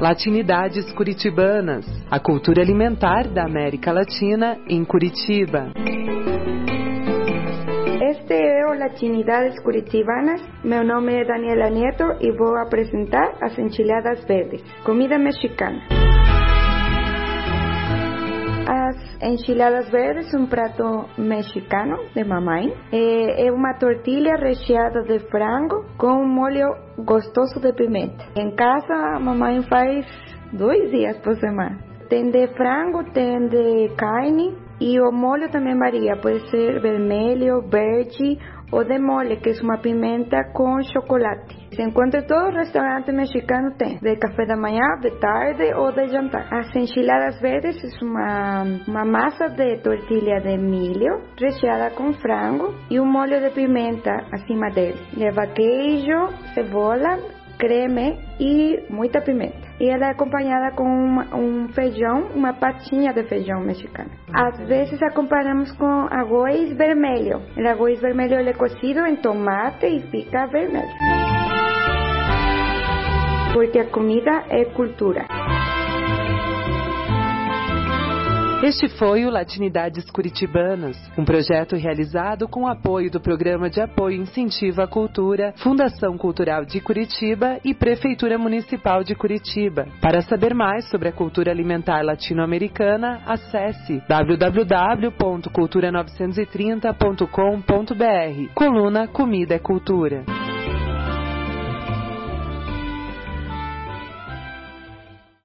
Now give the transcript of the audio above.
Latinidades curitibanas, a cultura alimentar da América Latina em Curitiba. Este é o Latinidades Curitibanas. Meu nome é Daniela Nieto e vou apresentar as enchiladas verdes, comida mexicana. As enchiladas verdes, um prato mexicano de mamãe. É uma tortilha recheada de frango com um molho gostoso de pimenta. Em casa, a mamãe faz 2 dias por semana. Tem de frango, tem de carne e o molho também varia. Pode ser vermelho, verde ou de mole, que é uma pimenta com chocolate. Se encontra em todo restaurante mexicano, tem de café da manhã, de tarde ou de jantar. As enchiladas verdes é uma massa de tortilha de milho recheada com frango e um molho de pimenta acima dele. Leva queijo, cebola, creme e muita pimenta. E ela é acompanhada com um feijão, uma patinha de feijão mexicano. Às vezes acompanhamos com arroz vermelho. O arroz vermelho é cozido em tomate e fica vermelho. Porque a comida é cultura. Este foi o Latinidades Curitibanas, um projeto realizado com o apoio do Programa de Apoio e Incentivo à Cultura, Fundação Cultural de Curitiba e Prefeitura Municipal de Curitiba. Para saber mais sobre a cultura alimentar latino-americana, acesse www.cultura930.com.br. Coluna Comida é Cultura.